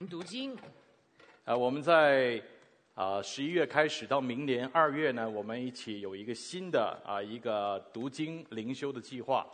读经。 我们在11月开始到明年2月呢，我们一起有一个新的一个读经灵修的计划。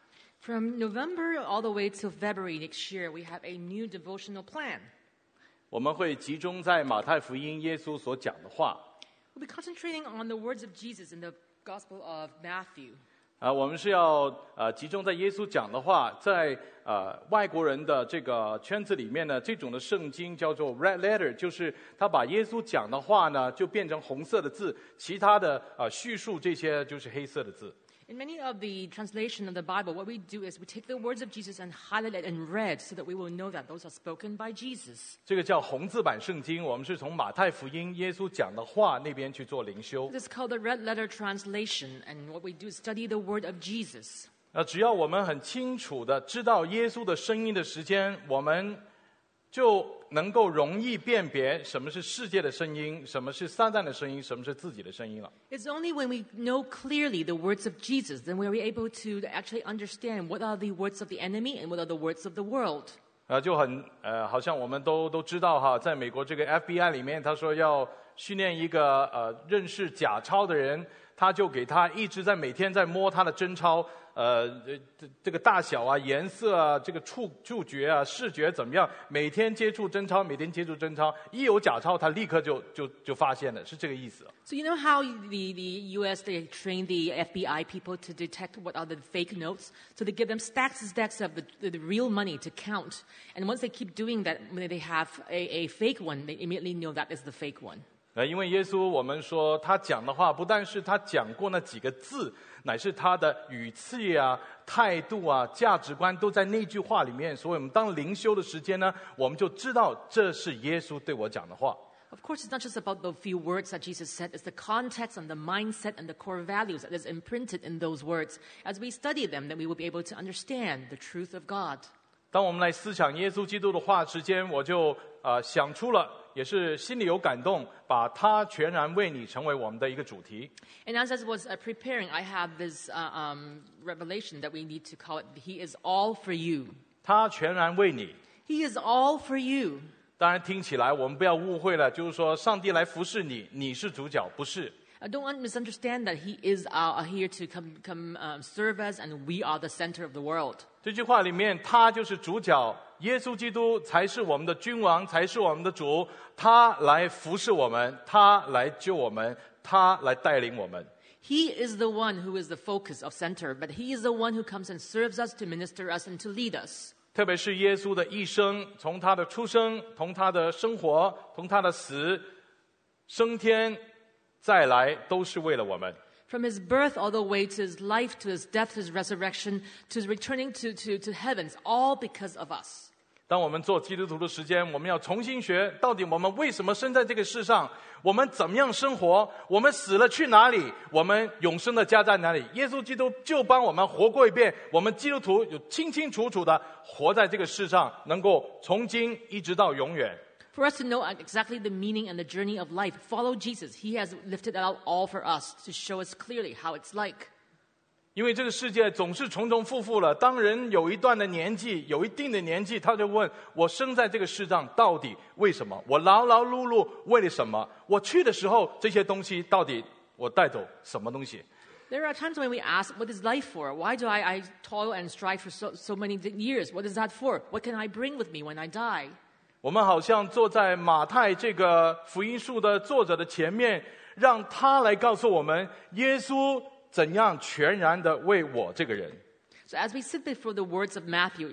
From November all the way till February next year, we have a new devotional plan. 我们会集中在马太福音耶稣所讲的话。 We'll be concentrating on the words of Jesus in the Gospel of Matthew. 我们是要集中在耶稣讲的话，在外国人的这个圈子里面呢，这种的圣经叫做 red letter， 就是他把耶稣讲的话呢就变成红色的字，其他的叙述这些就是黑色的字。 In many of the translation of the Bible, what we do is we take the words of Jesus and highlight it in red so that we will know that those are spoken by Jesus. 这个叫红字版圣经，我们是从马太福音耶稣讲的话那边去做灵修。 This is called the red letter translation, and what we do is study the word of Jesus. 只要我们很清楚的知道耶稣的声音的时间，我们就能够容易辨别什么是世界的声音，什么是撒旦的声音，什么是自己的声音了。 It's only when we know clearly the words of Jesus, then we're able to actually understand what are the words of the enemy and what are the words of the world. 就很好像我们都知道哈，在美国这个 FBI 里面，他说要训练一个认识假钞的人，他就给他一直在每天在摸他的真钞。这个大小啊、颜色啊、这个触觉啊、视觉怎么样？每天接触真钞，每天接触真钞，一有假钞，他立刻就发现了，是这个意思。 So you know how the U.S. they train the FBI people to detect what are the fake notes? So they give them stacks and stacks of the real money to count, and once they keep doing that, when they have a fake one, they immediately know that is the fake one. 因为耶稣，我们说他讲的话，不但是他讲过那几个字，乃是他的语气啊、态度啊、价值观都在那句话里面。所以我们当灵修的时间呢，我们就知道这是耶稣对我讲的话。 Of course, it's not just about the few words that Jesus said. It's the context and the mindset and the core values that is imprinted in those words. As we study them, then we will be able to understand the truth of God. 当我们来思想耶稣基督的话之间，我就想出了，也是心里有感动，把他全然为你成为我们的一个主题。 And as I was preparing, I have this revelation that we need to call it, He is all for you. 他全然为你。 He is all for you. 当然听起来我们不要误会了，就是说上帝来服侍你，你是主角，不是。 Don't misunderstand that He is here to come serve us, and we are the center of the world. 这句话里面，他就是主角，耶稣基督才是我们的君王，才是我们的主。他来服侍我们，他来救我们，他来带领我们。 He is the one who is the focus of center, but He is the one who comes and serves us, to minister us, and to lead us. 特别是耶稣的一生，从他的出生，从他的生活，从他的死、升天、再来，都是为了我们。 From His birth all the way to His life, to His death, to His resurrection, to His returning to heavens, all because of us. 当我们做基督徒的时间，我们要重新学，到底我们为什么生在这个世上？我们怎么样生活？我们死了去哪里？我们永生的家在哪里？耶稣基督就帮我们活过一遍。我们基督徒有清清楚楚的活在这个世上，能够从今一直到永远。 For us to know exactly the meaning and the journey of life, follow Jesus. He has lifted it out all for us to show us clearly how it's like. 因为这个世界总是重重复复了，当人有一段的年纪，有一定的年纪，他就问我生在这个世上到底为什么？我劳劳碌碌为了什么？我去的时候这些东西到底我带走什么东西？ There are times when we ask, what is life for? Why do I toil and strive for so many years? What is that for? What can I bring with me when I die? 我们好像坐在马太这个福音书的作者的前面，让他来告诉我们耶稣怎样全然的为我这个人。 So as we sit before the words of Matthew,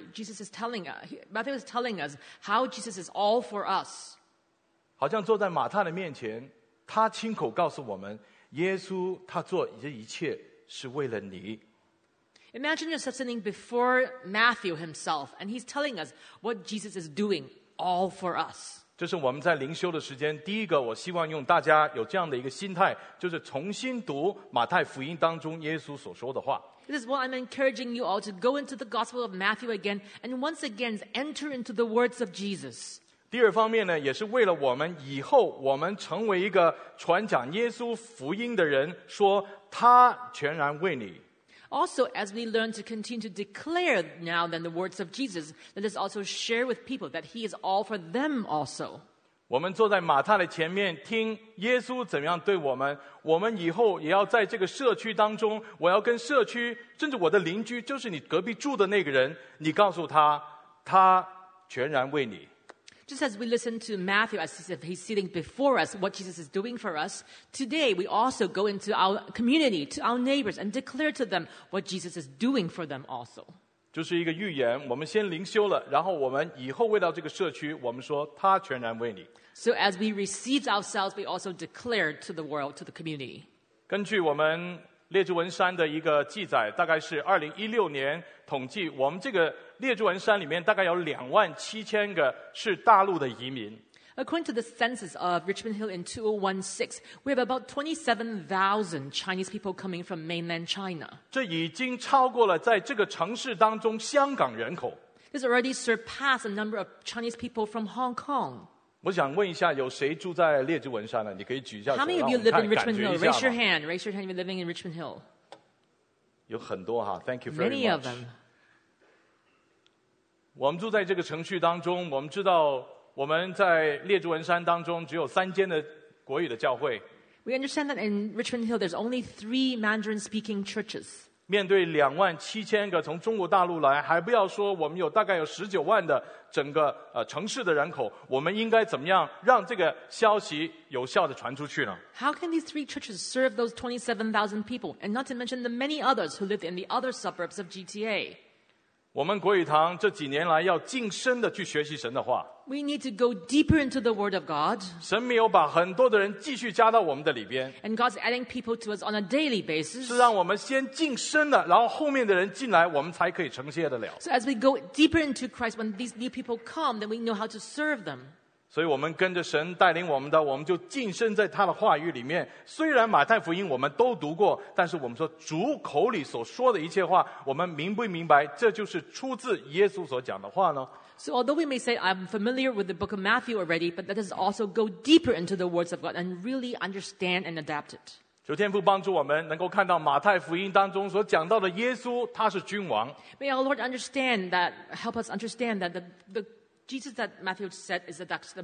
Matthew is telling us how Jesus is all for us. 好像坐在马太的面前，他亲口告诉我们，耶稣他做这一切是为了你。 Imagine yourself sitting before Matthew himself, and he's telling us what Jesus is doing all for us. 这是我们在灵修的时间，第一个，我希望用大家有这样的一个心态，就是重新读马太福音当中耶稣所说的话。 This is what I'm encouraging you all to go into the Gospel of Matthew again, and once again enter into the words of Jesus. 第二方面呢，也是为了我们以后我们成为一个传讲耶稣福音的人，说他全然为你。 Also, as we learn to continue to declare now then the words of Jesus, let us also share with people that he is all for them also. 我们坐在马太的前面，听耶稣怎样对我们。我们以后也要在这个社区当中，我要跟社区，甚至我的邻居，就是你隔壁住的那个人，你告诉他，他全然为你。 Just as we listen to Matthew as he's sitting before us, what Jesus is doing for us, today we also go into our community, to our neighbors, and declare to them what Jesus is doing for them also. 就是一个预言，我们先灵修了，然后我们以后为到这个社区，我们说他全然为你。 So as we receive ourselves, we also declare to the world, to the community. 根据我们列治文山的一个记载，大概是2016年统计，我们这个列治文山里面大概有27000个是大陆的移民。 According to the census of Richmond Hill in 2016, we have about 27,000 Chinese people coming from mainland China. 这已经超过了在这个城市当中香港人口。 This already surpassed the number of Chinese people from Hong Kong. 我想问一下，有谁住在列治文山呢？你可以举一下手， How many 让 of 我 you 们 live in 感 Richmond 觉 Hill? 一下 Raise your 嘛。 hand. Raise your hand if you're living in Richmond Hill. 有很多哈 ，Thank you very Many of much。 them. 我们住在这个城区当中，我们知道我们在列治文山当中只有3间的国语的教会。 We understand that in Richmond Hill, there's only 3 Mandarin-speaking churches. 面对27000个从中国大陆来，还不要说我们大概有19万的整个城市的人口，我们应该怎么样让这个消息有效的传出去呢？ How can these 3 churches serve those 27,000 people, and not to mention the many others who live in the other suburbs of GTA? 我们国语堂这几年来要晋深的去学习神的话， We need to go deeper into the Word of God, 神没有把很多的人继续加到我们的里边， and God's adding people to us on a daily basis. 是让我们先晋深了，然后后面的人进来，我们才可以承接得了。 So as we go deeper into Christ, when these new people come, then we know how to serve them. 所以我们跟着神带领我们的，我们就晋深在他的话语里面。虽然马太福音我们都读过，但是我们说主口里所说的一切话，我们明不明白？这就是出自耶稣所讲的话呢？ So although we may say, I'm familiar with the book of Matthew already, but let us also go deeper into the words of God and really understand and adapt it. 求天父帮助我们能够看到马太福音当中所讲到的耶稣，他是君王。 May our Lord understand that, help us understand that the Jesus that Matthew said is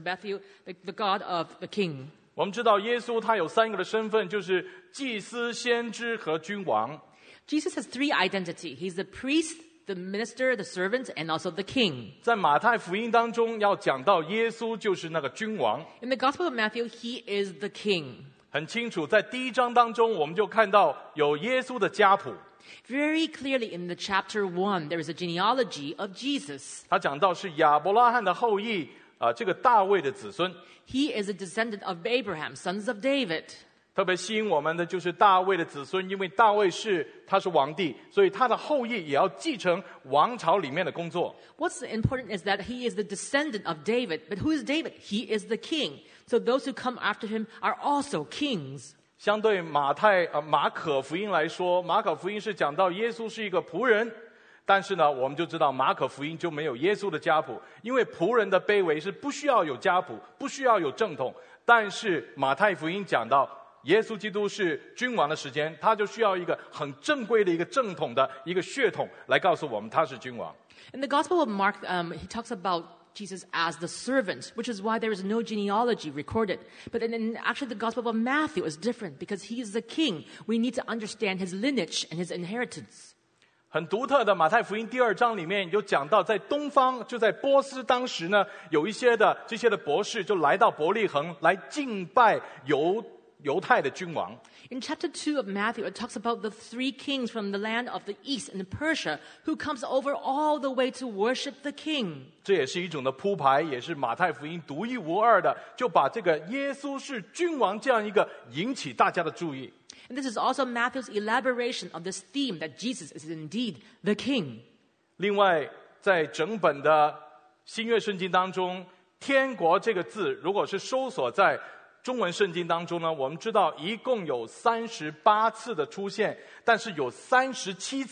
the God of the King. 我们知道耶稣他有3个的身份，就是祭司、先知和君王。 Jesus has 3 identities. He's the priest, the minister, the servant, and also the king. 在马太福音当中要讲到耶稣就是那个君王， In the Gospel of Matthew, he is the king. 很清楚。在第1章当中，我们就看到有耶稣的家谱。 Very clearly in the chapter 1, there is a genealogy of Jesus. 他讲到是亚伯拉罕的后裔，这个大卫的子孙。 He is a descendant of Abraham, sons of David. 特别吸引我们的就是大卫的子孙，因为大卫他是皇帝，所以他的后裔也要继承王朝里面的工作。 What's important is that he is the descendant of David. But who is David? He is the king. So those who come after him are also kings. 相对马可福音来说，马可福音是讲到耶稣是一个仆人，但是呢，我们就知道马可福音就没有耶稣的家谱，因为仆人的卑微是不需要有家谱，不需要有正统。但是马太福音讲到耶稣基督是君王的时间，他就需要一个很正规的一个正统的一个血统来告诉我们他是君王。 In the Gospel of Mark, he talks about Jesus as the servant, which is why there is no genealogy recorded. But then actually the Gospel of Matthew is different because he is the king. We need to understand his lineage and his inheritance. 很独特的马太福音第2章里面有讲到，在东方，就在波斯当时呢，有一些的这些的博士就来到伯利恒来敬拜犹太的君王。 In chapter 2 of Matthew, it talks about the 3 kings from the land of the east in Persia who comes over all the way to worship the king. 这也是一种的铺排，也是马太福音独一无二的，就把这个耶稣是君王这样一个引起大家的注意。 And this is also Matthew's elaboration of this theme that Jesus is indeed the king. 另外，在整本的新约圣经当中，天国这个字如果是搜索在中文圣经当中呢，我们知道一共有38次的出现，但是有37次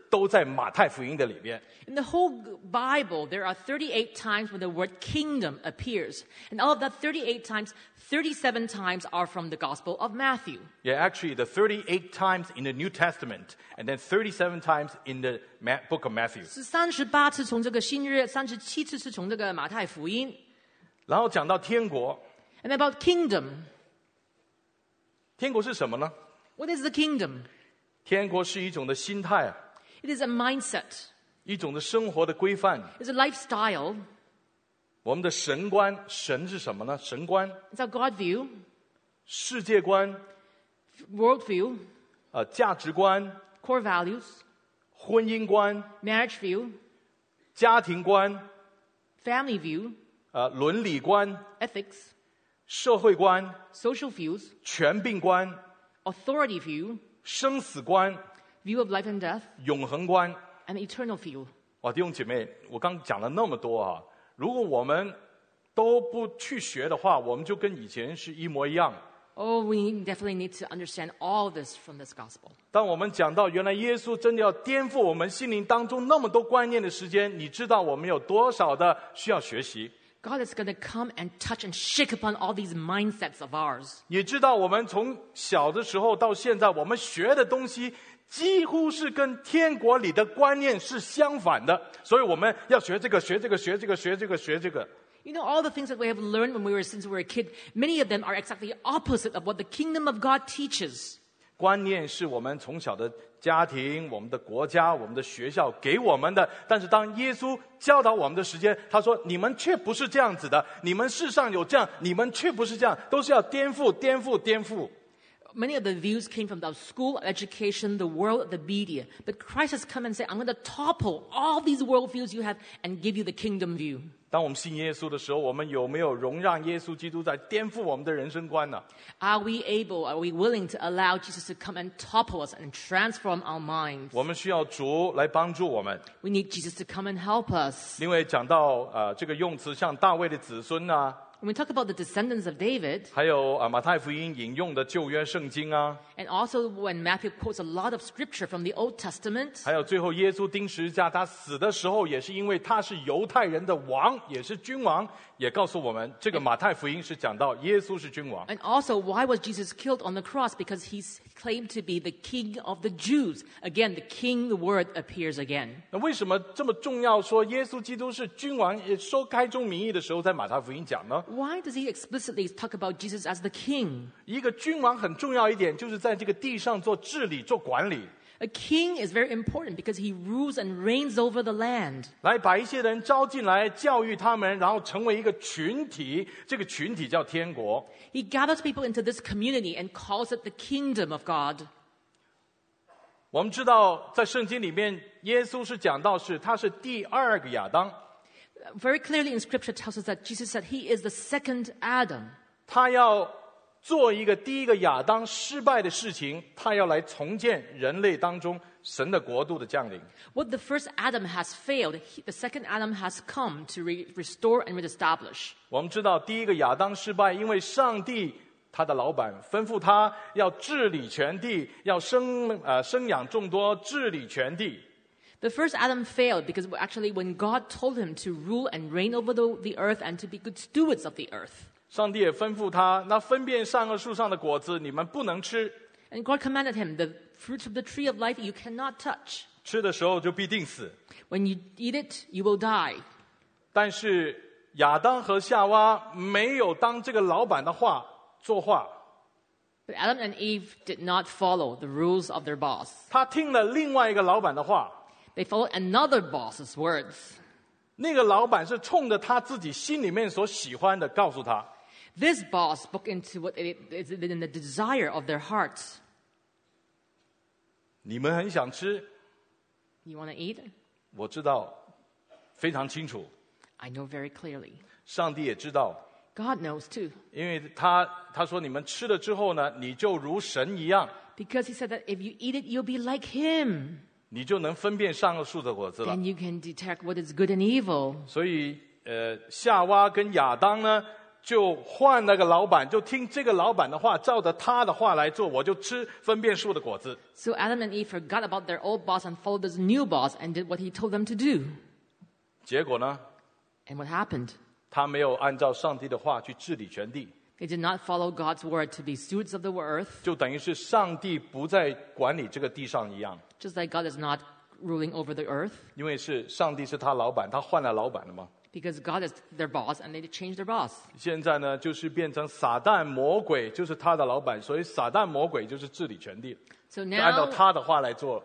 都在马太福音的里边。 In the whole Bible, there are 38 times when the word kingdom appears. And all of that 38 times, 37 times are from the Gospel of Matthew. Yeah, actually, the 38 times in the New Testament, and then 37 times in the book of Matthew. 是38次从这个新约，37次是从这个马太福音。 然后讲到天国， And about kingdom, 天国是什么呢？ what is the kingdom? 天国是一种的心态啊， It is a mindset. 一种的生活的规范。 It's a lifestyle. 我们的神观，神是什么呢？神观、 It's our God view, 世界观、 world view, 价值观、 core values, 婚姻观、 marriage view, 家庭观、 family view, 伦理观、 ethics, 社会观、 social views, 权柄观、 authority view, 生死观、 view of life and death, 永恒观。 and eternal view. 哇，弟兄姐妹，我刚讲了那么多啊，如果我们都不去学的话，我们就跟以前是一模一样。 Oh, we definitely need to understand all this from this gospel. 当我们讲到原来耶稣真的要颠覆我们心灵当中那么多观念的时间，你知道我们有多少的需要学习？ God is going to come and touch and shake upon all these mindsets of ours. 也知道我们从小的时候到现在，我们学的东西几乎是跟天国里的观念是相反的，所以我们要学这个，学这个，学这个，学这个，学这个。 You know, all the things that we have learned since we were a kid, many of them are exactly opposite of what the kingdom of God teaches. 观念是我们从小的家庭、我们的国家、我们的学校给我们的，但是当耶稣教导我们的时间，他说：“你们却不是这样子的，你们世上有这样，你们却不是这样，都是要颠覆、颠覆、颠覆。” Many of the views came from the school, education, the world, the media. But Christ has come and said, I'm going to topple all these world views you have and give you the kingdom view. 当我们信耶稣的时候，我们有没有容让耶稣基督在颠覆我们的人生观呢？ Are we willing to allow Jesus to come and topple us and transform our minds? 我们需要主来帮助我们， We need Jesus to come and help us. 因为讲到这个用词，像大卫的子孙啊， When we talk about the descendants of David, 还有马太福音引用的旧约圣经啊， and also when Matthew quotes a lot of scripture from the Old Testament, 还有最后耶稣钉十字架，他死的时候也是因为他是犹太人的王，也是君王，也告诉我们，这个马太福音是讲到耶稣是君王。 and also why was Jesus killed on the cross? Because he's claimed to be the king of the Jews. Again, the king, the word appears again. 那为什么这么重要？说耶稣基督是君王，也说开宗明义的时候，在马太福音讲呢？ Why does he explicitly talk about Jesus as the king? 一个君王很重要一点，就是在这个地上做治理、做管理， A king is very important because he rules and reigns over the land. 来把一些人招进来，教育他们，然后成为一个群体。这个群体叫天国。 He gathers people into this community and calls it the kingdom of God. 我们知道，在圣经里面，耶稣是讲到他是第二个亚当， Very clearly in scripture tells us that Jesus said he is the second Adam. 他要做一个第一个亚当失败的事情，他要来重建人类当中神的国度的降临。 What the first Adam has failed, the second Adam has come to restore and reestablish. 我们知道，第一个亚当失败，因为上帝他的老板吩咐他要治理全地，要生养众多，治理全地。 The first Adam failed because actually when God told him to rule and reign over the earth and to be good stewards of the earth. 上帝也吩咐他，那分辨善恶树上的果子，你们不能吃， And God commanded him, the fruits of the tree of life you cannot touch. 吃的时候就必定死。 When you eat it, you will die. 但是亚当和夏娃没有当这个老板的话做话， But Adam and Eve did not follow the rules of their boss. 他听了另外一个老板的话， They followed another boss's words. 那个老板是冲着他自己心里面所喜欢的告诉他， This boss spoke into what is in the desire of their hearts. 你们很想吃， You want to eat? 我知道，非常清楚， I know very clearly. 上帝也知道， God knows too. 因为他说你们吃了之后呢，你就如神一样， Because he said that if you eat it, you'll be like him. 你就能分辨善恶树的果子了。 Then you can detect what is good and evil. 所以夏娃跟亚当呢， 就换那个老板，就听这个老板的话，照着他的话来做，我就吃分辨树的果子。 So Adam and Eve forgot about their old boss and followed this new boss and did what he told them to do. 结果呢， And what happened? 他没有按照上帝的话去治理全地， They did not follow God's word to be stewards of the earth, 就等于是上帝不再管理这个地上一样。 just like God is not ruling over the earth, 因为是上帝是他老板，他换了老板了嘛。 because God is their boss and they changed their boss. 现在呢，就是变成撒旦魔鬼就是他的老板，所以撒旦魔鬼就是治理全地， So 就按照 now, 他的话来做。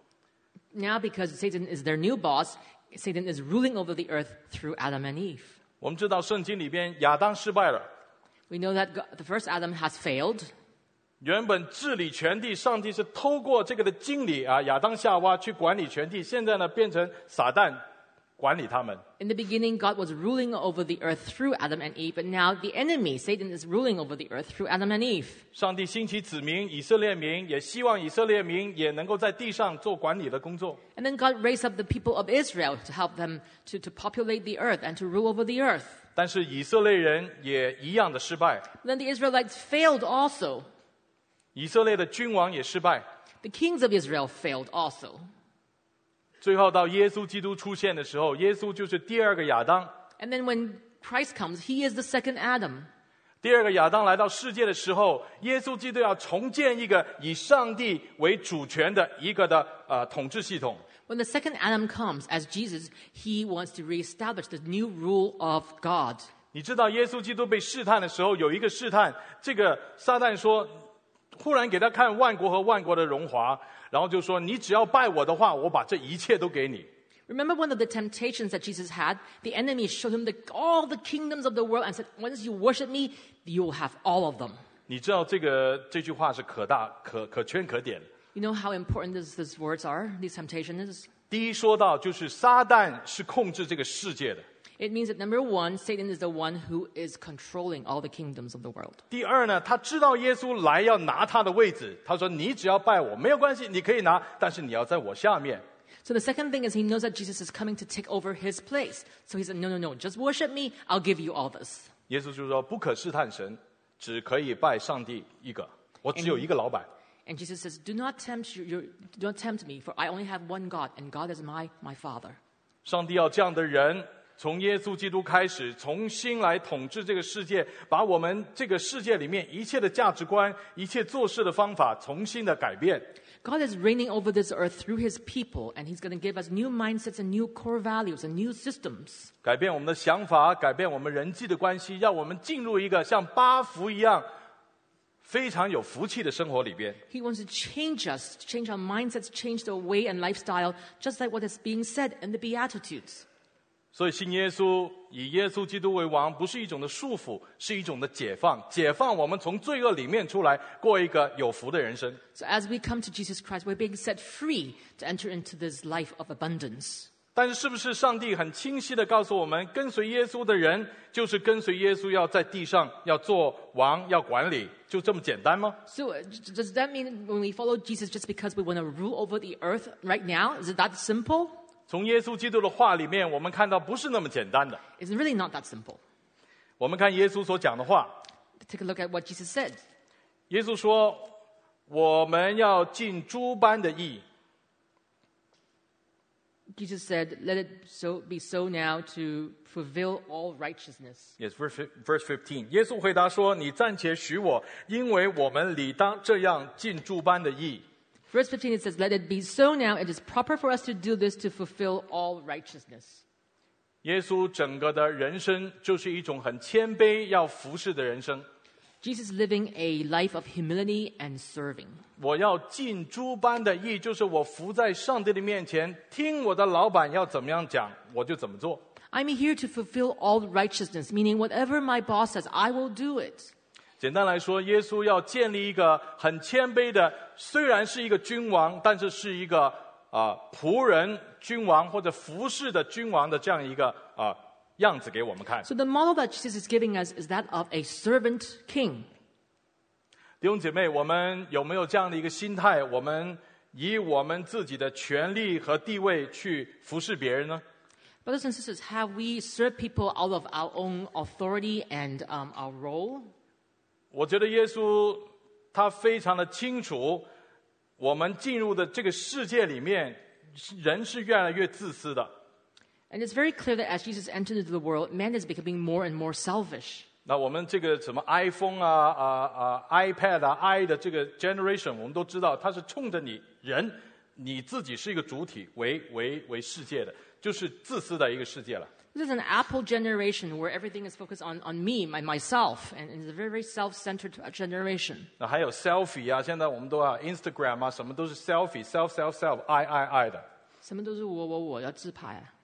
now because Satan is their new boss, Satan is ruling over the earth through Adam and Eve. 我们知道圣经里边亚当失败了， We know that the first Adam has failed. 原本治理全地，上帝是透过这个的经理啊，亚当夏娃去管理全地，现在呢变成撒旦管理他们。 In the beginning, God was ruling over the earth through Adam and Eve, but now the enemy, Satan, is ruling over the earth through Adam and Eve. 上帝兴起子民以色列民，也希望以色列民也能够在地上做管理的工作。 And then God raised up the people of Israel to help them to populate the earth and to rule over the earth. 但是以色列人也一样的失败， Then the Israelites failed also. 以色列的君王也失败。 The kings of Israel failed also. 最后到耶稣基督出现的时候，耶稣就是第二个亚当。 And then when Christ comes, he is the second Adam. 第二个亚当来到世界的时候，耶稣基督要重建一个以上帝为主权的一个的统治系统。 When the second Adam comes as Jesus, he wants to reestablish the new rule of God. 你知道耶稣基督被试探的时候，有一个试探，这个撒旦说，忽然给他看万国和万国的荣华，然后就说：“你只要拜我的话，我把这一切都给你。” Remember one of the temptations that Jesus had? The enemy showed him all the kingdoms of the world and said, once you worship me, you will have all of them. 你知道这句话是可圈可点的。 You know how important these words are, these temptations? 第一说到就是撒旦是控制这个世界的。 It means that number one, Satan is the one who is controlling all the kingdoms of the world. 第二呢，他知道耶稣来要拿他的位置，他说：“你只要拜我，没有关系，你可以拿，但是你要在我下面。” So the second thing is he knows that Jesus is coming to take over his place. So he said, no, just worship me, I'll give you all this. 耶稣就说：“不可试探神，只可以拜上帝一个。我只有一个老板。” And Jesus says, do not tempt me, for I only have one God, and God is my Father. 上帝要这样的人，从耶稣基督开始，重新来统治这个世界，把我们这个世界里面一切的价值观、一切做事的方法重新的改变。 God is reigning over this earth through his people, and he's going to give us new mindsets and new core values and new systems. 改变我们的想法，改变我们人际的关系，让我们进入一个像八福一样非常有福气的生活里边。 He wants to change us, change our mindsets, change the way and lifestyle, just like what is being said in the Beatitudes. 所以信耶稣，以耶稣基督为王，不是一种的束缚，是一种的解放。解放我们从罪恶里面出来，过一个有福的人生。 So as we come to Jesus Christ, we're being set free to enter into this life of abundance. 但是，是不是上帝很清晰的告诉我们，跟随耶稣的人，就是跟随耶稣要在地上要做王，要管理，就这么简单吗？ So does that mean when we follow Jesus just because we want to rule over the earth right now? Is it that simple? 从耶稣基督的话里面，我们看到不是那么简单的。 It's really not that simple. 我们看耶稣所讲的话， Take a look at what Jesus said. 耶稣说：“我们要尽诸般的义。” Jesus said, let it be so now to fulfill all righteousness. Yes, verse 15. 耶稣回答说：“你暂且许我，因为我们理当这样尽诸般的义。” Verse 15, it says, let it be so now. It is proper for us to do this to fulfill all righteousness. 耶稣整个的人生就是一种很谦卑、要服侍的人生。 Jesus living a life of humility and serving. 我要尽诸般的义，就是我服在上帝的面前，听我的老板要怎么样讲，我就怎么做。 I'm here to fulfill all righteousness, meaning whatever my boss says, I will do it. 简单来说，耶稣要建立一个很谦卑的，虽然是一个君王，但是是一个仆人君王或者服侍的君王的这样一个样子给我们看。 So the model that Jesus is giving us is that of a servant king. 弟兄姐妹，我们有没有这样的一个心态？我们以我们自己的权利和地位去服侍别人呢？ Brothers and sisters, have we served people out of our own authority and our role? 我觉得耶稣他非常的清楚，我们进入的这个世界里面，人是越来越自私的。 And it's very clear that as Jesus entered into the world, man is becoming more and more selfish. 那我们这个什么 iPhone iPad i 的这个 generation， 我们都知道，它是冲着你人，你自己是一个主体为世界的，就是自私的一个世界了。 This is an Apple generation where everything is focused on me, myself, and it's a very, very self-centered generation. 那还有 selfie 啊，现在我们都要 Instagram 啊，什么都是 self I 的。 什么都是我要自拍啊。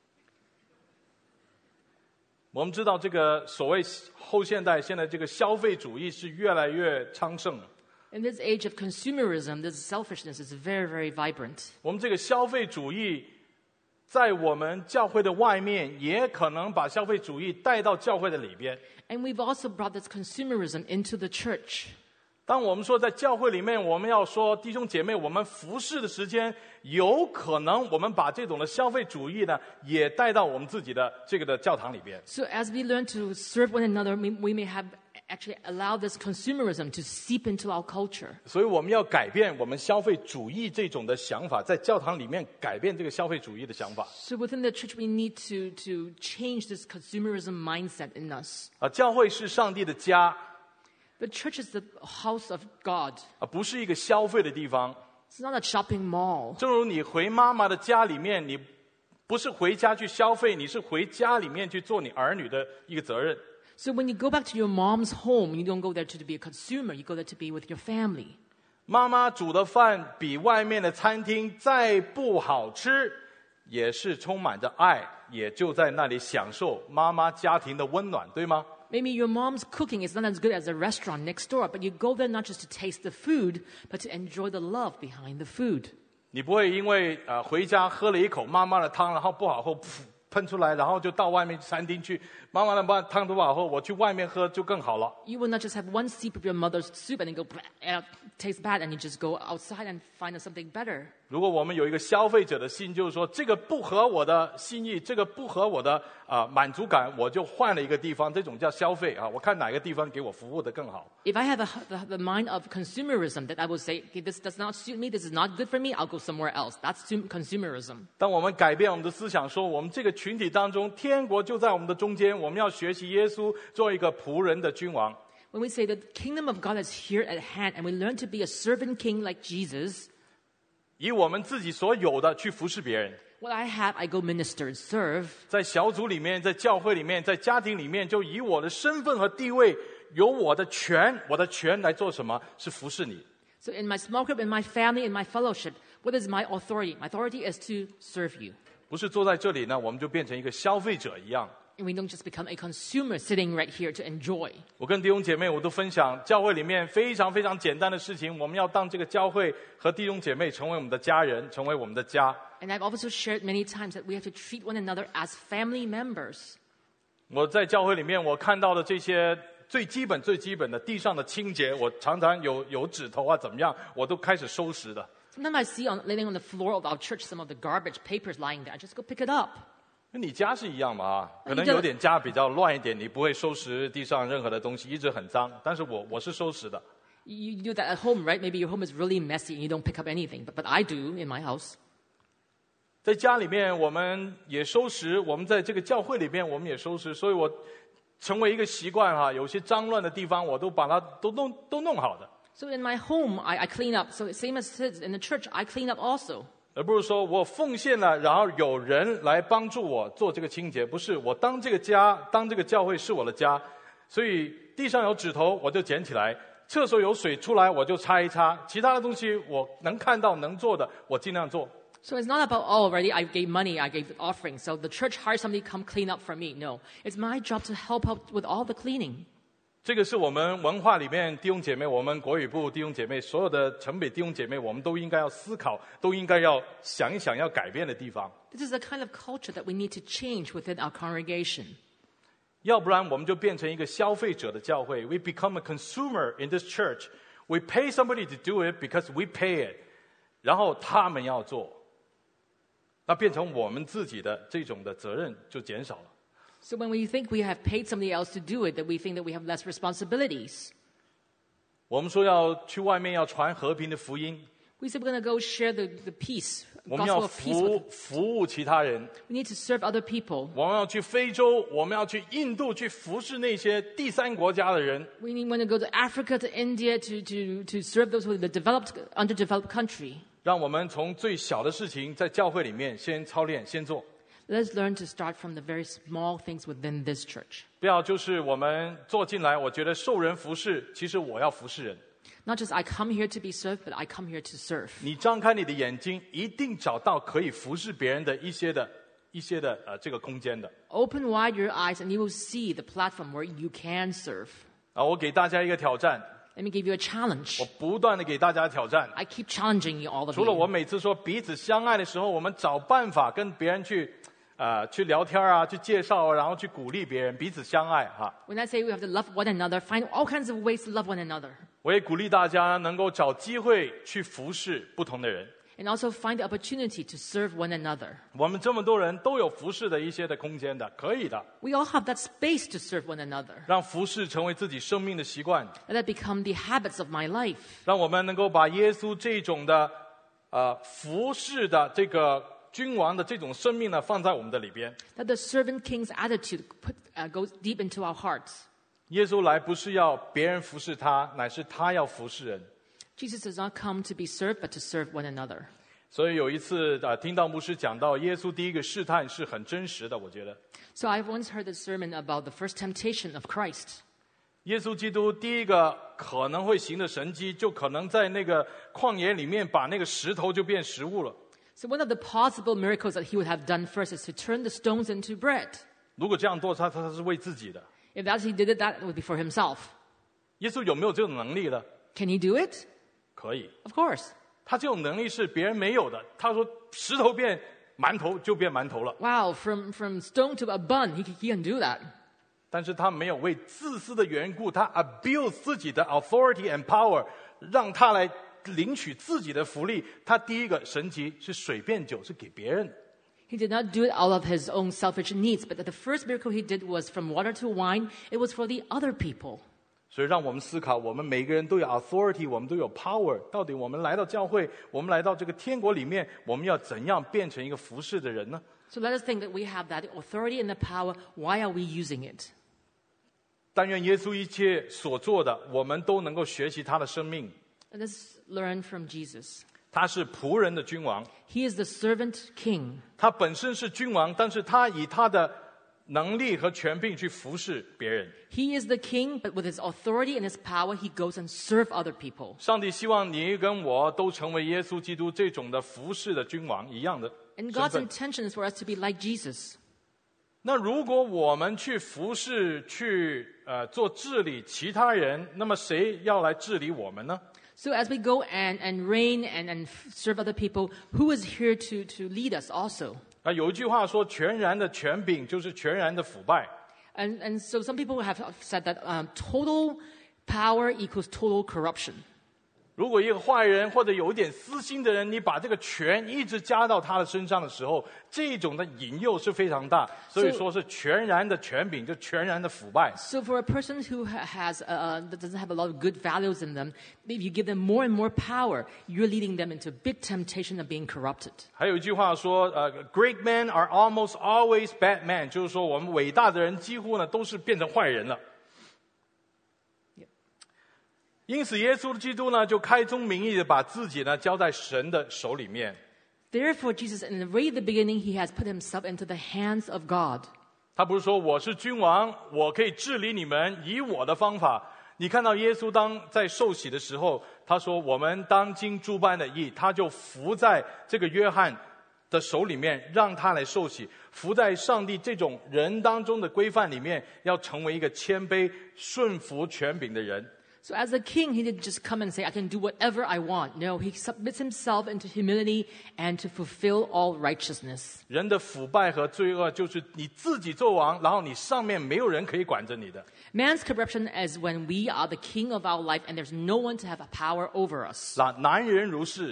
我们知道这个所谓后现代，现在这个消费主义是越来越昌盛。 In this age of consumerism, this selfishness is very, very vibrant. 我们这个消费主义，在我们教会的外面，也可能把消费主义带到教会的里边。 And we've also brought this consumerism into the church. 当我们说在教会里面，我们要说弟兄姐妹，我们服侍的时间，有可能我们把这种的消费主义呢，也带到我们自己的这个的教堂里边。 So as we learn to serve one another, we may have actually allowed this consumerism to seep into our culture. 所以我们要改变我们消费主义这种的想法，在教堂里面改变这个消费主义的想法。 So within the church, we need to change this consumerism mindset in us. 教会是上帝的家。 The church is the house of God. 不是一个消费的地方。 It's not a shopping mall. 正如你回妈妈的家里面，你不是回家去消费，你是回家里面去做你儿女的一个责任。 So when you go back to your mom's home, you don't go there to be a consumer. You go there to be with your family. 妈妈煮的饭比外面的餐厅再不好吃，也是充满着爱，也就在那里享受妈妈家庭的温暖，对吗？ Maybe your mom's cooking is not as good as a restaurant next door, but you go there not just to taste the food, but to enjoy the love behind the food. 你不会因为回家喝了一口妈妈的汤，然后不好后喷出来，然后就到外面餐厅去，妈妈的汤不好后，我去外面喝就更好了。 You will not just have one sip of your mother's soup and then go, tastes bad, and you just go outside and find something better. 如果我们有一个消费者的心，就是说这个不合我的心意，这个不合我的满足感，我就换了一个地方，这种叫消费啊。我看哪个地方给我服务的更好。 If I have the mind of consumerism, that I will say, okay, this does not suit me, this is not good for me, I'll go somewhere else. That's consumerism. 当我们改变我们的思想，说我们这个群体当中，天国就在我们的中间，我们要学习耶稣做一个仆人的君王。 When we say that the kingdom of God is here at hand, and we learn to be a servant king like Jesus, 以我们自己所有的去服侍别人。 what I have, I go minister and serve. 在小组里面，在教会里面，在家庭里面，就以我的身份和地位，有我的权来做什么？是服侍你。 So in my small group, in my family, in my fellowship, what is my authority? My authority is to serve you. 不是坐在这里呢，我们就变成一个消费者一样。 And we don't just become a consumer sitting right here to enjoy. 我跟弟兄姐妹我都分享，教会里面非常非常简单的事情，我们要当这个教会和弟兄姐妹成为我们的家人，成为我们的家。 And I've also shared many times that we have to treat one another as family members. 我在教会里面，我看到的这些最基本的地上的清洁，我常常有指头啊怎么样，我都开始收拾的。 Sometimes I see laying on the floor of our church some of the garbage papers lying there. I just go pick it up. 你家是一样嘛？可能有点家比较乱一点，你不会收拾地上任何的东西，一直很脏。但是我是收拾的。 You do that at home, right? Maybe your home is really messy and you don't pick up anything, but I do in my house. 在家里面我们也收拾，我们在这个教会里面我们也收拾，所以我成为一个习惯哈，有些脏乱的地方我都把它都弄好的。 So in my home, I clean up. So same as in the church, I clean up also. 而不是说我奉献了，然后有人来帮助我做这个清洁，不是我当这个家，当这个教会是我的家，所以地上有指头我就捡起来，厕所有水出来我就擦一擦，其他的东西我能看到能做的我尽量做。 So it's not about, oh, already I gave money, I gave offering, so the church hired somebody to come clean up for me. No, it's my job to help out with all the cleaning. 这个是我们文化里面弟兄姐妹，我们国语部弟兄姐妹，所有的城北弟兄姐妹，我们都应该要思考，都应该要想一想要改变的地方。 This is the kind of culture that we need to change within our congregation. 要不然我们就变成一个消费者的教会。We become a consumer in this church. We pay somebody to do it because we pay it. 然后他们要做。 那变成我们自己的这种的责任就减少了。 So when we think we have paid somebody else to do it, that we think that we have less responsibilities. 我们说要去外面要传和平的福音， We said we're going to go share the peace, 我 gospel 们要 of peace. 服务其他人， We need to serve other people. 我们要去非洲，我们要去印度去服侍那些第三国家的人。 We want to go to Africa, to India, to serve those who are the developed, underdeveloped country. 让我们从最小的事情在教会里面先操练，先做， Let's learn to start from the very small things within this church. 不要就是我们做进来，我觉得受人服侍，其实我要服侍人。 Not just I come here to be served, but I come here to serve. 你张开你的眼睛，一定找到可以服侍别人的一些的这个空间的。 Open wide your eyes and you will see the platform where you can serve. 我给大家一个挑战， Let me give you a challenge. 我不断的给大家挑战。 I keep challenging you, all of 除了我 you. 每次说彼此相爱的时候，我们找办法跟别人去聊天啊，去介绍，然后去鼓励别人，彼此相爱哈。 When I say we have to love one another, find all kinds of ways to love one another. 我也鼓励大家能够找机会去服侍不同的人。 And also find the opportunity to serve one another. 我们这么多人都有服侍的一些的空间的，可以的， We all have that space to serve one another. 让服侍成为自己生命的习惯， Let that become the habits of my life. 让我们能够把耶稣这种的服侍的这个君王的这种生命呢放在我们的里边。 That the servant king's attitude goes deep into our hearts. 耶稣来不是要别人服侍他，乃是他要服侍人。 Jesus does not come to be served, but to serve one another. 所以有一次听到牧师讲到耶稣第一个试探是很真实的，我觉得 So I've once heard a sermon about the first temptation of Christ. 耶稣基督第一个可能会行的神迹，就可能在那个旷野里面把那个石头就变食物了。 So one of the possible miracles that he would have done first is to turn the stones into bread. 如果这样做，他是为自己的。 If that's he did it, that would be for himself. 耶稣有没有这种能力呢？ Can he do it? 可以， Of course. 他这种能力是别人没有的。他说石头变馒头就变馒头了， Wow, from stone to a bun, he can do that. 但是他没有为自私的缘故，他 abuse 自己的 authority and power， 让他来领取自己的福利。他第一个神迹是水变酒，是给别人的。 He did not do it out of his own selfish needs, but the first miracle he did was from water to wine. It was for the other people. 所以让我们思考，我们每个人都有 authority， 我们都有 power。到底我们来到教会，我们来到这个天国里面，我们要怎样变成一个服侍的人呢？ So let us think that we have that authority and the power. Why are we using it? 但愿耶稣一切所做的，我们都能够学习他的生命。 Let us learn from Jesus. 他是仆人的君王， He is the servant king. 他本身是君王，但是他以他的能力和权柄去服侍别人。 He is the king, but with his authority and his power, he goes and serve other people. 上帝希望你跟我都成为耶稣基督这种的服侍的君王一样的 And 身 God's 份。 intention is for us to be like Jesus. 那如果我们去服侍、去做治理其他人，那么谁要来治理我们呢？ So as we go and reign and serve other people, who is here to lead us also? 有一句话说，全然的权柄就是全然的腐败。 And so some people have said that total power equals total corruption. 如果一个坏人或者有一点私心的人，你把这个权一直加到他的身上的时候，这种的引诱是非常大。所以说是全然的权柄，就全然的腐败。 So for a person who has that doesn't have a lot of good values in them, if you give them more and more power, you're leading them into big temptation of being corrupted. 还有一句话说，great men are almost always bad men， 就是说我们伟大的人几乎呢都是变成坏人了。 因此，耶稣基督呢，就开宗明义的把自己呢交在神的手里面。 Therefore, Jesus, in the very beginning, he has put himself into the hands of God. 他不是说我是君王，我可以治理你们，以我的方法。你看到耶稣当在受洗的时候，他说我们当今诸般的义，他就服在这个约翰的手里面，让他来受洗，服在上帝这种人当中的规范里面，要成为一个谦卑、顺服权柄的人。 So as a king, he didn't just come and say, I can do whatever I want. No, he submits himself into humility and to fulfill all righteousness. 人的腐败和罪恶，就是你自己做王，然后你上面没有人可以管着你的。 Man's corruption is when we are the king of our life and there's no one to have a power over us. 男人如是，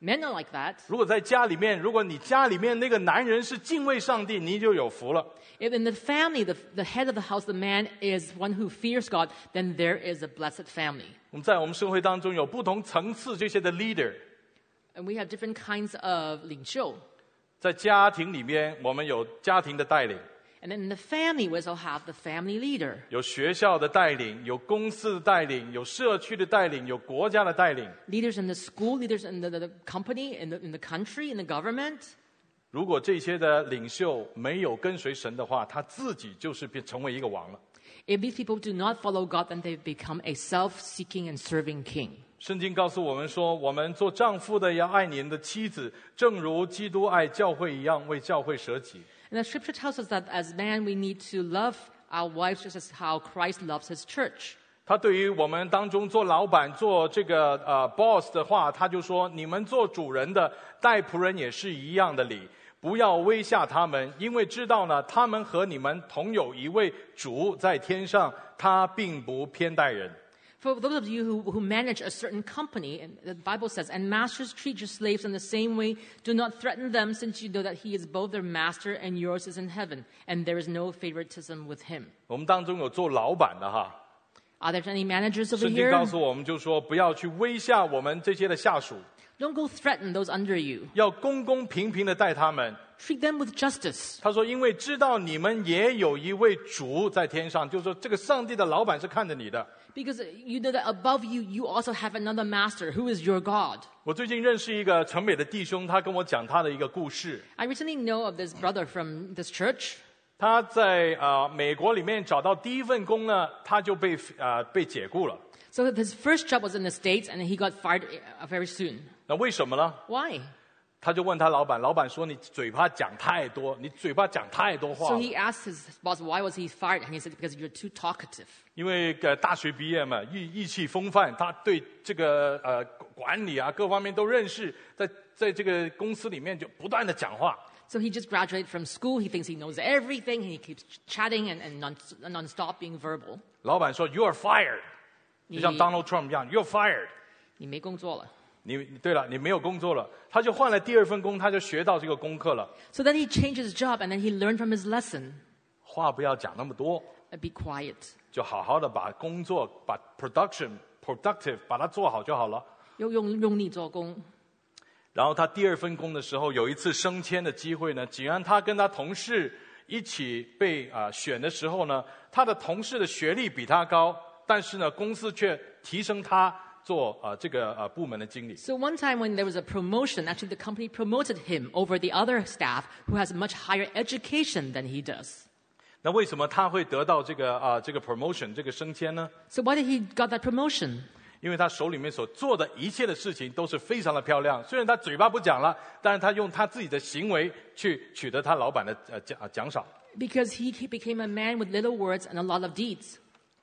Men are like that. 如果在家里面，如果你家里面那个男人是敬畏上帝，你就有福了。 If in the family, the head of the house, the man is one who fears God, then there is a blessed family. 我们在我们社会当中有不同层次这些的 leader， And we have different kinds of 领袖. 在家庭里面，我们有家庭的带领， And then in the family, we also have the family leader. 有学校的带领，有公司的带领，有社区的带领，有国家的带领。 Leaders in the school, leaders in the company, in the country, in the government. 如果这些的领袖没有跟随神的话，他自己就是成为一个王了。 If these people do not follow God, then they become a self-seeking and serving king. 圣经告诉我们说，我们做丈夫的要爱您的妻子，正如基督爱教会一样，为教会舍己。 And the scripture tells us that as man, we need to love our wives just as how Christ loves his church. 他对于我们当中做老板、做这个boss 的话，他就说：你们做主人的待仆人也是一样的理，不要威吓他们，因为知道呢，他们和你们同有一位主在天上，他并不偏待人。 For those of you who manage a certain company, and the Bible says, and masters treat your slaves in the same way, do not threaten them, since you know that he is both their master and yours is in heaven, and there is no favoritism with him. 我们当中有做老板的哈， Are there any managers over 圣经 here? 告诉我们就说，不要去威吓我们这些的下属， Don't go threaten those under you. 要公公平平的待他们。 Treat them with justice. 他说：因为知道你们也有一位主在天上，就是说这个上帝的老板是看着你的。 Because you know that above you, you also have another master who is your God. 我最近认识一个城北的弟兄，他跟我讲他的一个故事。 I recently know of this brother from this church. 他在美国里面找到第一份工呢，他就被解雇了。 So his first job was in the States, and he got fired very soon. 那为什么呢？ Why? 他就问他老板，老板说你嘴巴讲太多，你嘴巴讲太多话 So 了。 he asked his boss, why was he fired? And he said, because you're too talkative. 因为大学毕业嘛，意气风发，他对这个管理啊各方面都认识，在这个公司里面就不断的讲话。 So he just graduated from school. He thinks he knows everything, and he keeps chatting and non-stop being verbal. 老板说 You are fired， 就像 Donald Trump 一样 ，You are fired。 你没工作了。 对了，你没有工作了，他就换了第二份工，他就学到这个功课了。 So then he changed his job, and then he learned from his lesson. 话不要讲那么多， Be quiet. 就好好的把工作、把 productive 把它做好就好了。 用力做工。 然后他第二份工的时候，有一次升迁的机会呢，既然他跟他同事一起被选的时候呢，他的同事的学历比他高，但是呢，公司却提升他。做这个部门的经理。 So one time when there was a promotion, actually the company promoted him over the other staff who has much higher education than he does. 那为什么他会得到这个promotion 这个升迁呢？ So why did he got that promotion? 因为他手里面所做的一切的事情都是非常的漂亮。虽然他嘴巴不讲了，但是他用他自己的行为去取得他老板的奖赏。 Because he became a man with little words and a lot of deeds.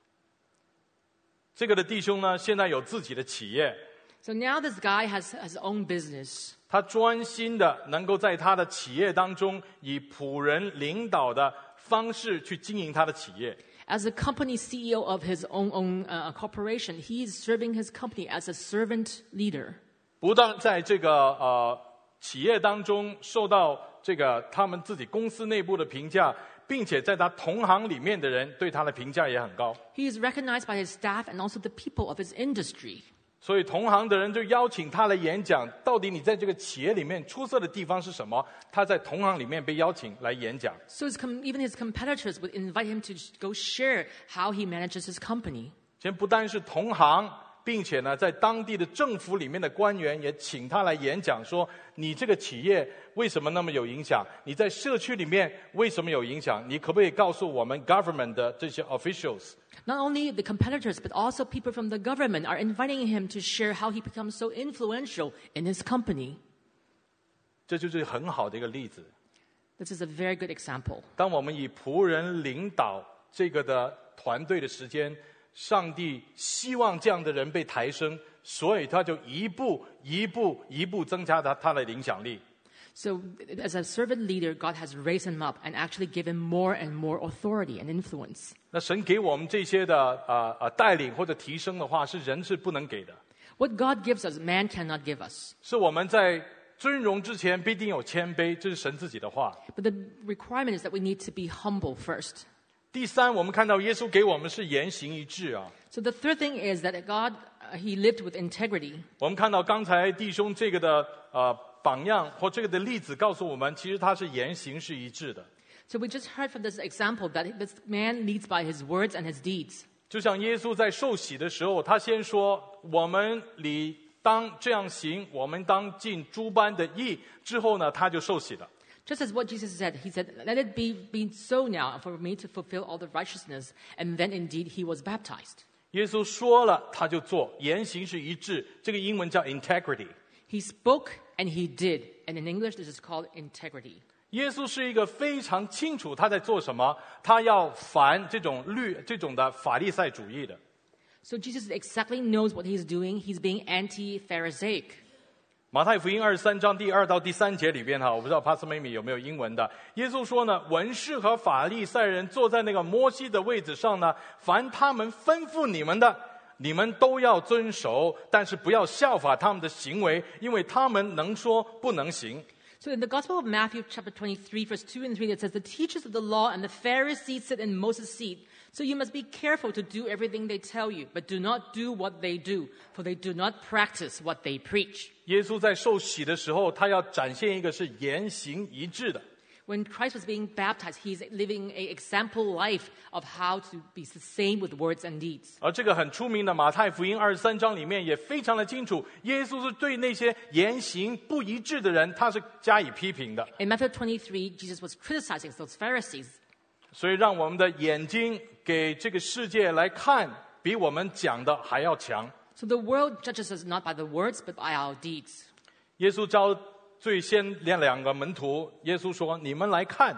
这个的弟兄呢，现在有自己的企业。 So now this guy has his own business. 他专心的能够在他的企业当中，以仆人领导的方式去经营他的企业。 As a company CEO of his own corporation, he is serving his company as a servant leader. 不但在这个企业当中受到这个他们自己公司内部的评价，并且在他同行里面的人对他的评价也很高。 He is recognized by his staff and also the people of his industry. 所以同行的人就邀请他来演讲，到底你在这个企业里面出色的地方是什么？他在同行里面被邀请来演讲。 So even his competitors would invite him to go share how he manages his company. 先不单是同行，并且呢，在当地的政府里面的官员也请他来演讲，说你这个企业为什么那么有影响？你在社区里面为什么有影响？你可不可以告诉我们 government 的这些 officials？ Not only the competitors, but also people from the government are inviting him to share how he becomes so influential in his company. 这就是很好的一个例子。 This is a very good example. 当我们以仆人领导这个的团队的时间，上帝希望这样的人被抬升，所以他就一步增加他的影响力。 So as a servant leader, God has raised him up and actually given more and more authority and influence. 那神给我们这些的带领或者提升的话，是人是不能给的。 What God gives us, man cannot give us. 是我们在尊荣之前必定有谦卑，这是神自己的话。 But the requirement is that we need to be humble first. 第三，我们看到耶稣给我们是言行一致啊。 So the third thing is that God, he lived with integrity. 我们看到刚才弟兄这个的榜样或这个的例子告诉我们，其实他是言行是一致的。 So we just heard from this example that this man leads by his words and his deeds. 就像耶稣在受洗的时候，他先说我们理当这样行，我们当尽诸般的义。之后呢，他就受洗了。 Just as what Jesus said, he said, "Let it be so now for me to fulfill all the righteousness." And then indeed he was baptized. 耶稣说了，他就做，言行是一致。这个英文叫 integrity。 He spoke and he did. And in English, this is called integrity. 耶稣是一个非常清楚他在做什么，他要反这种的法利赛主义的。 So Jesus exactly knows what he's doing. He's being anti-Pharisaic. 马太福音23章第2到第3节里边我不知道 Pastor Mimi 有没有英文的。耶稣说呢，文士和法利赛人坐在那个摩西的位置上呢，凡他们吩咐你们的，你们都要遵守，但是不要效法他们的行为，因为他们能说不能行。 So in the Gospel of Matthew, chapter 23, verse 2 and 3, it says, "The teachers of the law and the Pharisees sit in Moses' seat. So you must be careful to do everything they tell you, but do not do what they do, for they do not practice what they preach." 耶稣在受洗的时候，他要展现一个是言行一致的。 When Christ was being baptized, he's living an example life of how to be the same with words and deeds. 而这个很出名的马太福音23章里面也非常的清楚，耶稣是对那些言行不一致的人，他是加以批评的。 In Matthew 23, Jesus was criticizing those Pharisees. 所以让我们的眼睛给这个世界来看，比我们讲的还要强。 So the world judges us not by the words, but by our deeds. 耶稣招最先两个门徒，耶稣说：“你们来看。”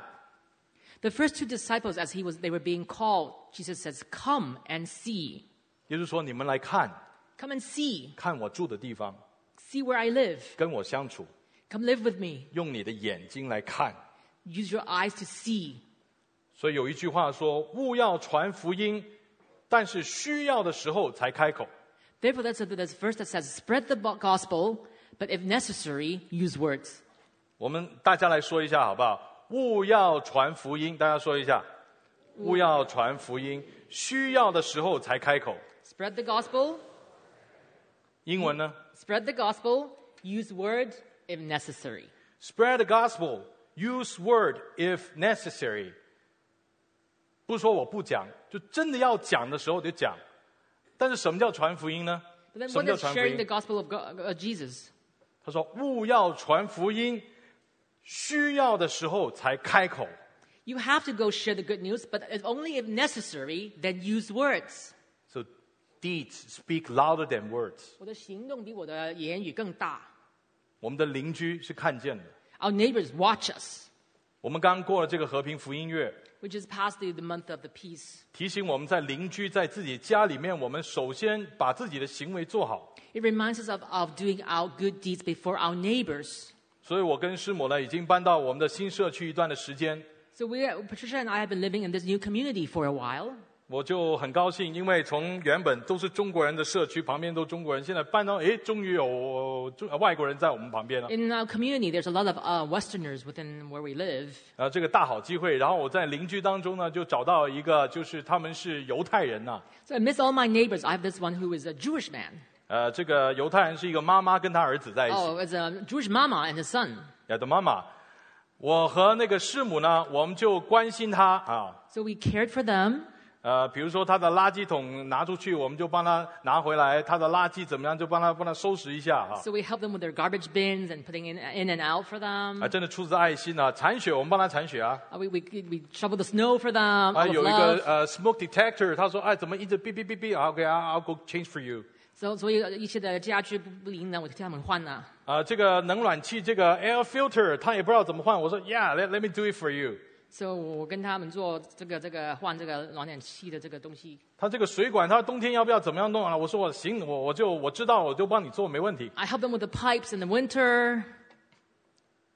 The first two disciples, as they were being called, Jesus says, "Come and see." 耶稣说：“你们来看， Come and see. 看我住的地方， See where I live. 跟我相处， Come live with me. 用你的眼睛来看。” Use your eyes to see. 所以有一句话说：“勿要传福音，但是需要的时候才开口。” Therefore, there's a verse that says, "Spread the gospel, but if necessary, use words." 我们大家来说一下好不好？勿要传福音，大家说一下。勿要传福音，需要的时候才开口。 Spread the gospel. 英文呢 Spread the gospel. Use word if necessary. ？Spread the gospel, use word if necessary。不是说我不讲，就真的要讲的时候就讲。但是什么叫传福音呢？ But then 什么 what 叫 is 传福 sharing the 音？ gospel of Jesus? 他说：“勿要传福音，需要的时候才开口。” You have to go share the good news, but only if necessary, then use words. So deeds speak louder than words。 我的行动比我的言语更大。 我们的邻居是看见的。 Our neighbors watch us. 我们刚过了这个和平福音月， We just passed the month of the peace. 提醒我们在邻居在自己家里面，我们首先把自己的行为做好。 It reminds us of doing our good deeds before our neighbors. 所以我跟师母呢已经搬到我们的新社区一段的时间， So Patricia and I have been living in this new community for a while. 我就很高兴，因为从原本都是中国人的社区，旁边都中国人，现在搬到终于有外国人在我们旁边了。 In our community, there's a lot of Westerners within where we live. 这个大好机会，然后我在邻居当中呢就找到一个，就是他们是犹太人呐、 So amidst all my neighbors, I have this one who is a Jewish man. 这个犹太人是一个妈妈跟她儿子在一起。 Oh, it's a Jewish mama and his son. 的妈妈，我和那个师母呢，我们就关心她啊。 So we cared for them. 比如说他的垃圾桶拿出去，我们就帮他拿回来；他的垃圾怎么样，就帮他收拾一下哈。 So we help them with their garbage bins and putting in and out for them. 真的出自爱心啊！铲雪我们帮他铲雪啊。 We shovel the snow for them. Out of 有一 love. 个smoke detector，他说怎么一直哔哔哔哔？OK，I'll go change for you。 所以一切的家具不灵呢，我替他们换呢。 这个冷暖气这个 air filter， 他也不知道怎么换。我说 Yeah，let me do it for you。 So 我跟他们做这个换这个暖气的这个东西。 他这个水管，他冬天要不要怎么样弄啊？我说行，我知道，我就帮你做，没问题。 I help them with the pipes in the winter.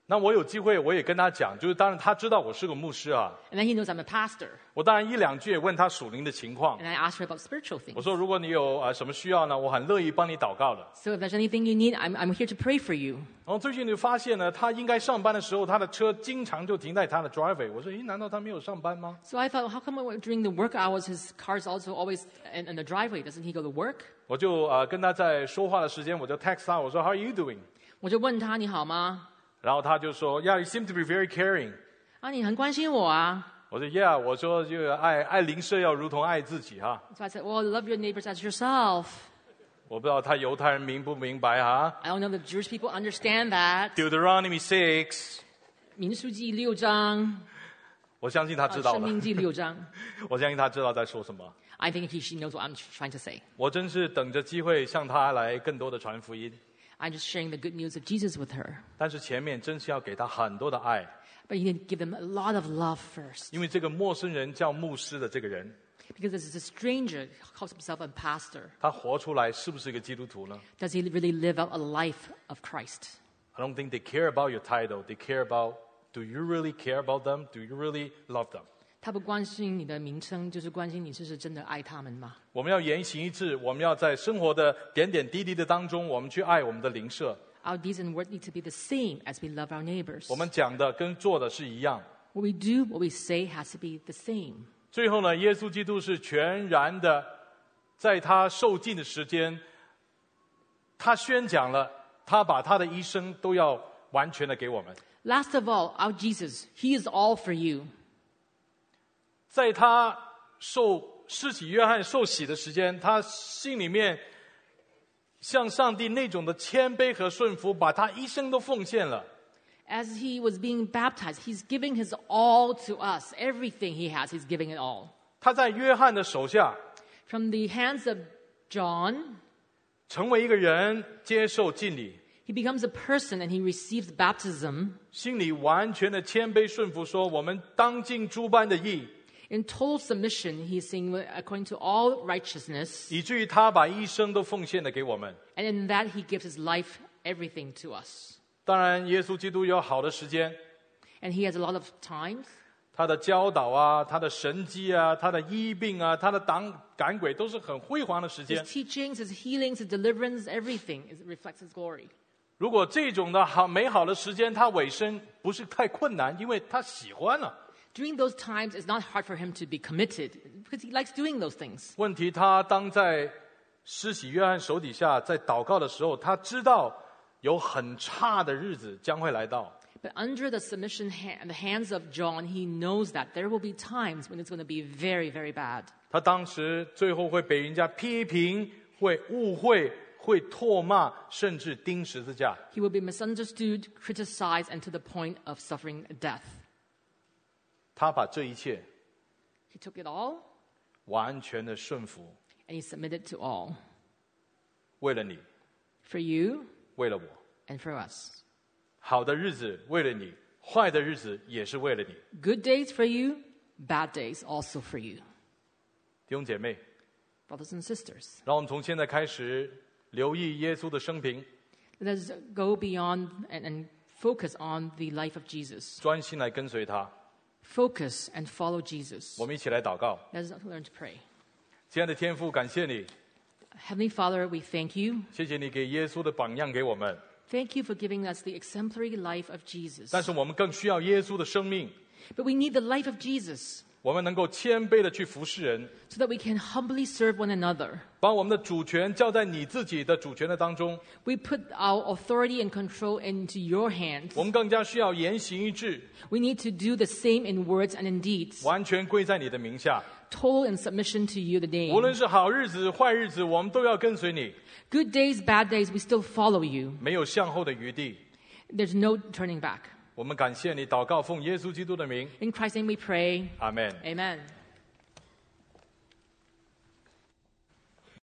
那我有机会我也跟他讲，就是当然他知道我是个牧师啊， And then he knows I'm a pastor. 我当然一两句也问他属灵的情况。 And I asked her about spiritual 我 things. 说如果你有什么需要呢，我很乐意帮你祷告的。 So if there's anything you need, I'm here to pray for you. 然后最近就发现呢，他应该上班的时候，他的车经常就停在他的 driveway。我说，诶，难道他没有上班吗？ So I thought, how come during the work hours his car's also always in the driveway? Doesn't he go to work? 我就跟他在说话的时间，我就 text 他，我说 How are you doing？ 我就问他你好吗？ 然后他就说 Yeah, you seem to be very caring。 啊，你很关心我啊。 我说 Yeah， 我说这个爱邻舍要如同爱自己哈。 So I said, well, love your neighbors as yourself. 我不知道他犹太人明不明白哈。 I don't know if the Jewish people understand that. Deuteronomy 6， 民数记6章， 我相信他知道了。 生命记6章。 我相信他知道在说什么。 I think she knows what I'm trying to say. 我真是等着机会向他来更多的传福音， I'm just sharing the good news of Jesus with her. 但是前面真是要给他很多的爱， But you need to give them a lot of love first. 因为这个陌生人叫牧师的这个人， Because this is a stranger who calls himself a pastor. 他活出来是不是一个基督徒呢？ Does he really live out a life of Christ? I don't think they care about your title. They care about, do you really care about them? Do you really love them? 他不关心你的名称，就是关心你是不是真的爱他们吗？ 我们要言行一致，我们要在生活的点点滴滴的当中，我们去爱我们的邻舍。 Our deeds and words need to be the same as we love our neighbors. 我们讲的跟做的是一样。 What we do, what we say has to be the same. 最后呢，耶稣基督是全然的，在他受尽的时间，他宣讲了，他把他的一生都要完全的给我们。 Last of all, our Jesus, He is all for you. 在他施洗约翰受洗的时间，他心里面向上帝那种的谦卑和顺服，把他一生都奉献了。 As He was being baptized, He's giving His all to us. Everything He has, He's giving it all. 他在约翰的手下 From the hands of John, 成为一个人，接受敬礼， He becomes a person and He receives baptism. 心里完全的谦卑顺服，说我们当尽诸般的义， In total submission, He's saying, according to all righteousness. 以至于他把一生都奉献了给我们。 And in that, He gives His life, everything to us. 当然，耶稣基督有好的时间， And He has a lot of times. 他的教导啊，他的神迹啊，他的医病啊，他的赶鬼都是很辉煌的时 His 间。 teachings, His healings, His deliverance, everything reflects His glory. 如果这种的美好的时间，他委身不是太困难，因为他喜欢了。 During those times, it's not hard for Him to be committed because He likes doing those things. 问题他当在施洗约翰手底下在祷告的时候，他知道有很差的日子将会来到。 But under the submission the hands of John, he knows that there will be times when it's going to be very, very bad. 他当时最后会被人家批评，会误会，会唾骂，甚至钉十字架。 He will be misunderstood, criticized, and to the point of suffering death. 他把这一切 He took it all 完全的顺服， and he submitted to all 为了你， for you 为了我。 and for us. 好的日子为了你，坏的日子也是为了你。 Good days for you, bad days also for you. 弟兄姐妹， Brothers and sisters, 让我们从现在开始留意耶稣的生平， let us go beyond and focus on the life of Jesus. 专心来跟随他。 Focus and follow Jesus. 我们一起来祷告。 Let us learn to pray. 亲爱的天父，感谢你， Heavenly Father, we thank you. 谢谢你给耶稣的榜样给我们， Thank you for giving us the exemplary life of Jesus. 但是我们更需要耶稣的生命， But we need the life of Jesus 我们能够谦卑的去服侍人， so that we can humbly serve one another. 把我们的主权交在你自己的主权的当中。 We put our authority and control into your hands. 我们更加需要言行一致， We need to do the same in words and in deeds. 完全归在你的名下。 Total in submission to you, the 无论 name. 是好日子、坏日子，我们都要跟随你， Good days, bad days, we still follow you. 没有向后的余地。 There's no turning back. 我们感谢你，祷告奉耶稣基督的名， In Christ's name we pray. 阿门。 Amen.